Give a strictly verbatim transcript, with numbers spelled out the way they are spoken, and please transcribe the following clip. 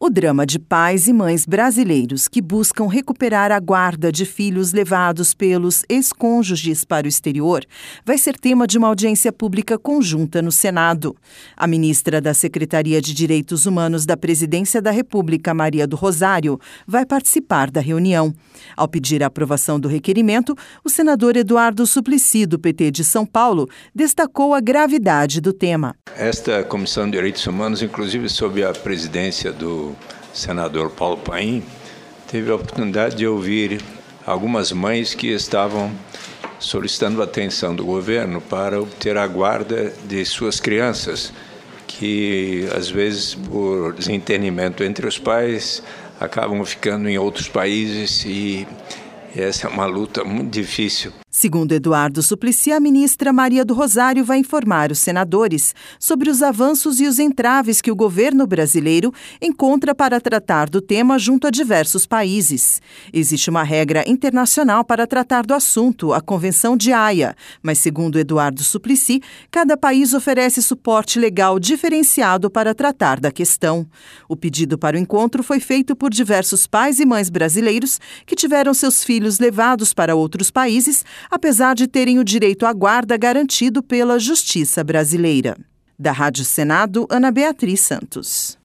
O drama de pais e mães brasileiros que buscam recuperar a guarda de filhos levados pelos ex-cônjuges para o exterior vai ser tema de uma audiência pública conjunta no Senado. A ministra da Secretaria de Direitos Humanos da Presidência da República, Maria do Rosário, vai participar da reunião. Ao pedir a aprovação do requerimento, o senador Eduardo Suplicy, do P T de São Paulo, destacou a gravidade do tema. Esta Comissão de Direitos Humanos, inclusive sob a presidência do senador Paulo Paim, teve a oportunidade de ouvir algumas mães que estavam solicitando a atenção do governo para obter a guarda de suas crianças, que às vezes por desentendimento entre os pais acabam ficando em outros países e essa é uma luta muito difícil. Segundo Eduardo Suplicy, a ministra Maria do Rosário vai informar os senadores sobre os avanços e os entraves que o governo brasileiro encontra para tratar do tema junto a diversos países. Existe uma regra internacional para tratar do assunto, a Convenção de Haia, mas, segundo Eduardo Suplicy, cada país oferece suporte legal diferenciado para tratar da questão. O pedido para o encontro foi feito por diversos pais e mães brasileiros que tiveram seus filhos levados para outros países, apesar de terem o direito à guarda garantido pela Justiça brasileira. Da Rádio Senado, Ana Beatriz Santos.